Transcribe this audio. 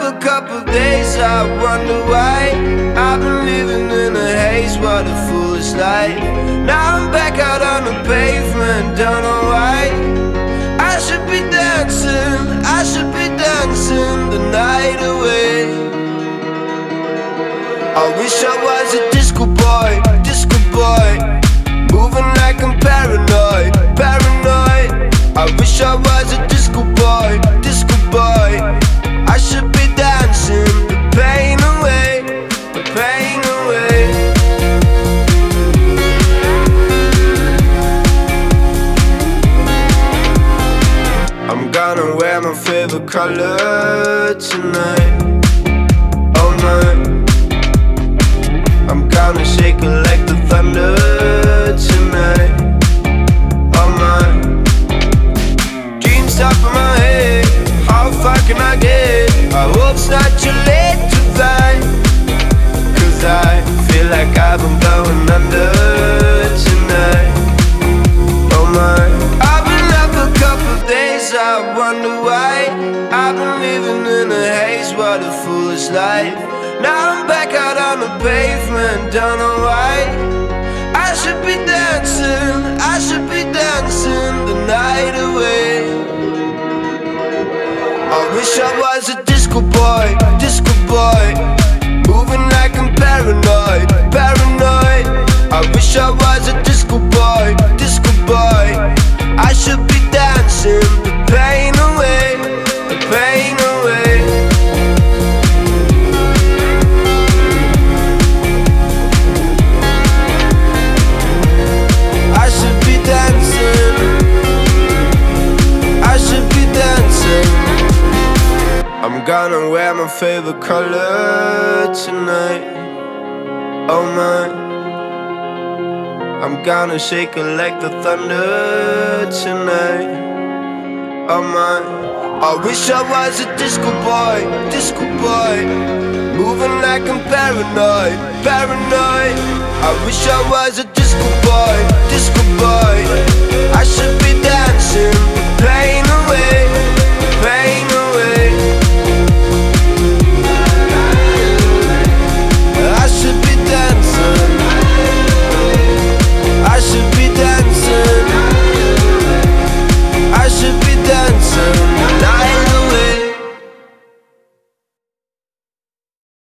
a couple days, I wonder why I've been living in a haze, what a foolish life. Now I'm back out on the pavement, don't know why. I should be dancing, I should be dancing the night away. I wish I was a disco boy, moving like I'm paranoid, paranoid. I wish I was a disco boy, I should be dancing the pain away, the pain away. I'm gonna wear my favorite color tonight, all night. I'm gonna shake it like the thunder tonight, all night. Dreams top of my head, how far can I get? I hope it's not too late to find, 'cause I feel like I've been going under tonight, oh my. I've been up a couple days, I wonder why I've been living in a haze, what a foolish life. Now I'm back out on the pavement, don't know why. I should be dancing, I should be dancing the night away. I wish I was a disco boy, moving like I'm paranoid, paranoid. I wish I was a disco boy, I should be dancing the pain away, the pain away. I should be dancing, I should be dancing. I'm gonna wear my favorite color tonight, oh my. I'm gonna shake it like the thunder tonight, oh my. I wish I was a disco boy, moving like I'm paranoid, paranoid. I wish I was a disco boy, I should